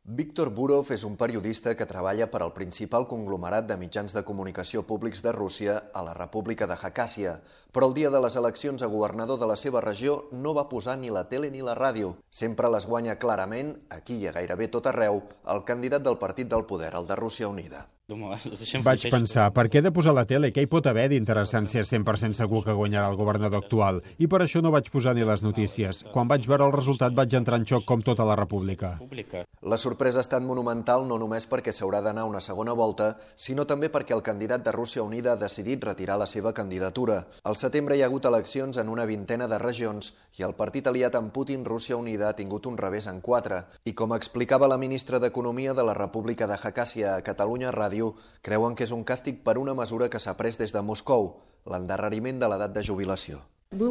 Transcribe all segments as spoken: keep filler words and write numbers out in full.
Víctor Burov és un periodista que treballa per al principal conglomerat de mitjans de comunicació públics de Rússia a la República de Khakàssia, però el dia de les eleccions a governador de la seva regió no va posar ni la tele ni la ràdio. Sempre les guanya clarament, aquí i a gairebé tot arreu, el candidat del partit del poder, el de Rússia Unida. Vaig pensar, per què he de posar la tele? Què hi pot haver d'interessant si és cent per cent segur que guanyarà el governador actual? I per això no vaig posar ni les notícies. Quan vaig veure el resultat vaig entrar en xoc com tota la república. La sorpresa ha estat monumental no només perquè s'haurà d'anar una segona volta, sinó també perquè el candidat de Rússia Unida ha decidit retirar la seva candidatura. Al setembre hi ha hagut eleccions en una vintena de regions i el partit aliat amb Putin, Rússia Unida, ha tingut un revés en quatre. I com explicava la ministra d'Economia de la República de Khakàssia a Catalunya Ràdio, creuen que és un càstig per una mesura que s'ha pres des de Moscou, l'endarreriment de l'edat de jubilació.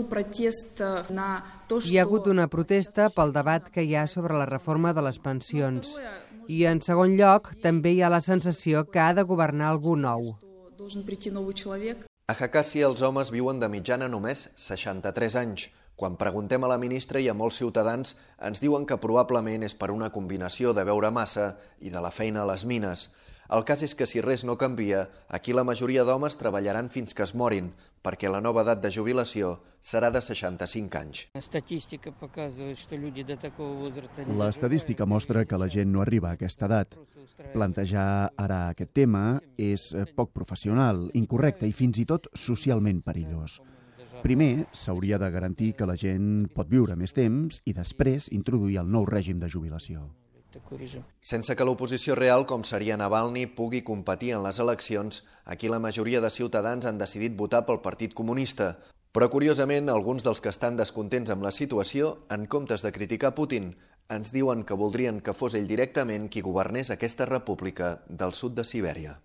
Hi ha hagut una protesta pel debat que hi ha sobre la reforma de les pensions. I, en segon lloc, també hi ha la sensació que ha de governar algú nou. A Khakàssia els homes viuen de mitjana només seixanta-tres anys. Quan preguntem a la ministra i a molts ciutadans, ens diuen que probablement és per una combinació de beure massa i de la feina a les mines. El cas és que si res no canvia, aquí la majoria d'homes treballaran fins que es morin, perquè la nova edat de jubilació serà de seixanta-cinc anys. L'estadística mostra que la gent no arriba a aquesta edat. Plantejar ara aquest tema és poc professional, incorrecte i fins i tot socialment perillós. Primer, s'hauria de garantir que la gent pot viure més temps i després introduir el nou règim de jubilació. Sense que l'oposició real, com seria Navalny, pugui competir en les eleccions, aquí la majoria de ciutadans han decidit votar pel Partit Comunista. Però, curiosament, alguns dels que estan descontents amb la situació, en comptes de criticar Putin, ens diuen que voldrien que fos ell directament qui governés aquesta república del sud de Sibèria.